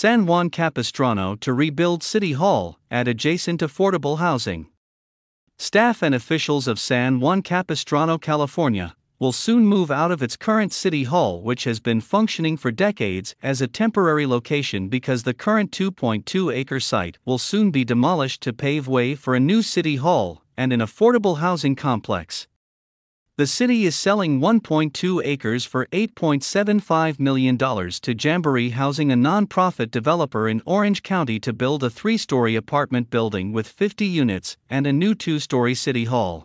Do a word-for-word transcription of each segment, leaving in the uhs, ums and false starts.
San Juan Capistrano to rebuild City Hall, add adjacent affordable housing. Staff and officials of San Juan Capistrano, California, will soon move out of its current City Hall, which has been functioning for decades as a temporary location, because the current two point two acre site will soon be demolished to pave way for a new City Hall and an affordable housing complex. The city is selling one point two acres for eight point seven five million dollars to Jamboree Housing, a nonprofit developer in Orange County, to build a three-story apartment building with fifty units and a new two-story City Hall.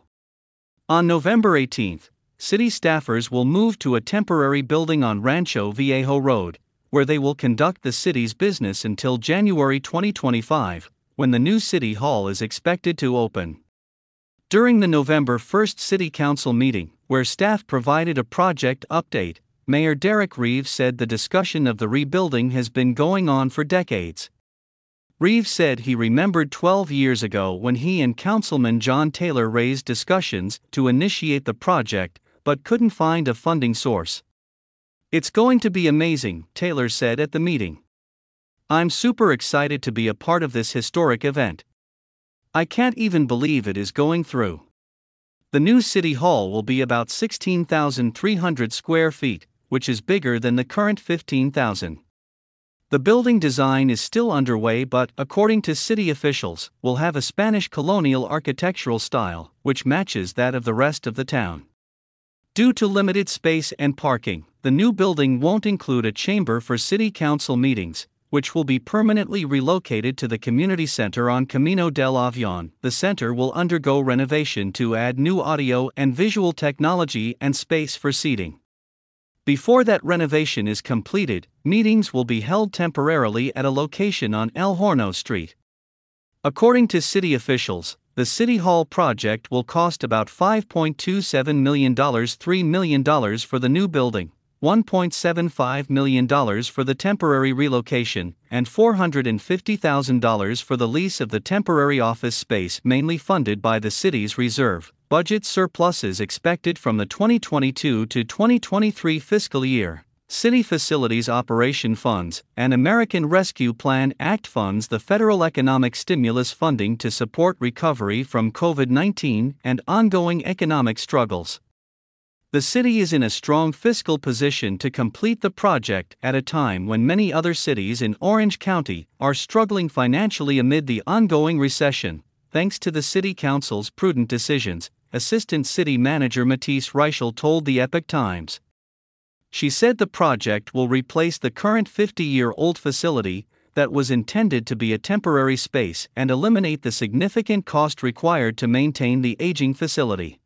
On November eighteenth, city staffers will move to a temporary building on Rancho Viejo Road, where they will conduct the city's business until January twenty twenty-five, when the new City Hall is expected to open. During the November first City Council meeting, where staff provided a project update, Mayor Derek Reeves said the discussion of the rebuilding has been going on for decades. Reeves said he remembered twelve years ago when he and Councilman John Taylor raised discussions to initiate the project, but couldn't find a funding source. "It's going to be amazing," Taylor said at the meeting. "I'm super excited to be a part of this historic event. I can't even believe it is going through." The new City Hall will be about sixteen thousand three hundred square feet, which is bigger than the current fifteen thousand. The building design is still underway, but, according to city officials, will have a Spanish colonial architectural style, which matches that of the rest of the town. Due to limited space and parking, the new building won't include a chamber for city council meetings, which will be permanently relocated to the community center on Camino del Avion. The center will undergo renovation to add new audio and visual technology and space for seating. Before that renovation is completed, meetings will be held temporarily at a location on El Horno Street. According to city officials, the City Hall project will cost about five point two seven million dollars, three million dollars for the new building, one point seven five million dollars for the temporary relocation, and four hundred fifty thousand dollars for the lease of the temporary office space, mainly funded by the city's reserve budget surpluses expected from the twenty twenty-two to twenty twenty-three fiscal year. City Facilities Operation Funds and American Rescue Plan Act funds the federal economic stimulus funding to support recovery from COVID nineteen and ongoing economic struggles. The city is in a strong fiscal position to complete the project at a time when many other cities in Orange County are struggling financially amid the ongoing recession, thanks to the City Council's prudent decisions, Assistant City Manager Matisse Reichel told the Epoch Times. She said the project will replace the current fifty-year-old facility that was intended to be a temporary space and eliminate the significant cost required to maintain the aging facility.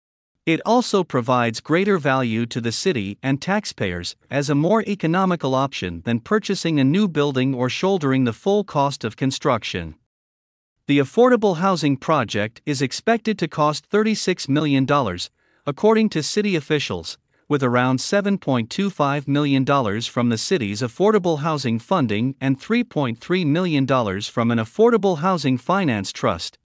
It also provides greater value to the city and taxpayers as a more economical option than purchasing a new building or shouldering the full cost of construction. The affordable housing project is expected to cost thirty-six million dollars, according to city officials, with around seven point two five million dollars from the city's affordable housing funding and three point three million dollars from an affordable housing finance trust.